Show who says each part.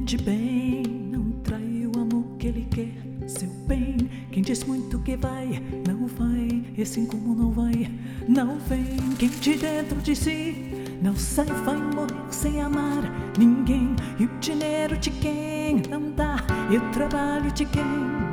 Speaker 1: de bem não trai o amor que ele quer, seu bem. Quem diz muito que vai, não vai, e assim como não vai, não vem. Quem de dentro de si não sai, vai morrer sem amar ninguém. E o dinheiro de quem não dá, e o trabalho de quem